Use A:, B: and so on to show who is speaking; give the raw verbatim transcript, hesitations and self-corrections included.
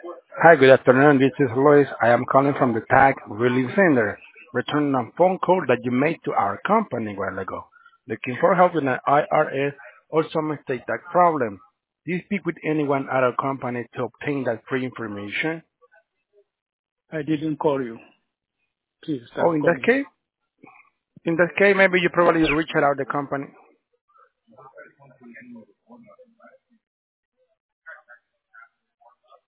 A: Hi, good afternoon. This is Luis. I am calling from the Tag Relief Center, returning a phone call that you made to our company a while ago, looking for help with an I R S or some estate tax problem. Do you speak with anyone at our company to obtain that free information?
B: I didn't call you. Please
A: Oh,
B: stop
A: in that
B: calling me.
A: case, in that case, maybe you probably reached out the company.